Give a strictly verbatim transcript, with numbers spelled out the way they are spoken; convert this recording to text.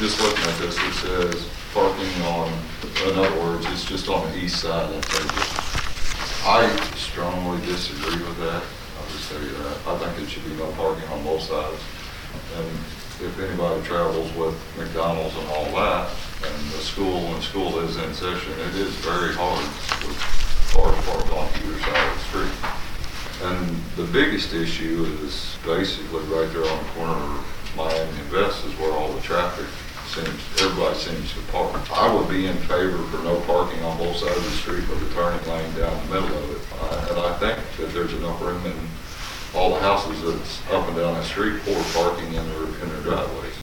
just looking at this, it says parking on, in other words, it's just on the east side of that table. I strongly disagree with that. I'll just tell you that. I think it should be no parking on both sides. And if anybody travels with McDonald's and all that, and the school, when school is in session, it is very hard with cars parked on either side of the street. And the biggest issue is basically right there on the corner of Miami and Vest is where all the traffic seems, everybody seems to park. I would be in favor for no parking on both sides of the street with a turning lane down the middle of it. Uh, and I think that there's enough room in all the houses that's up and down the street for parking in their, in their driveways.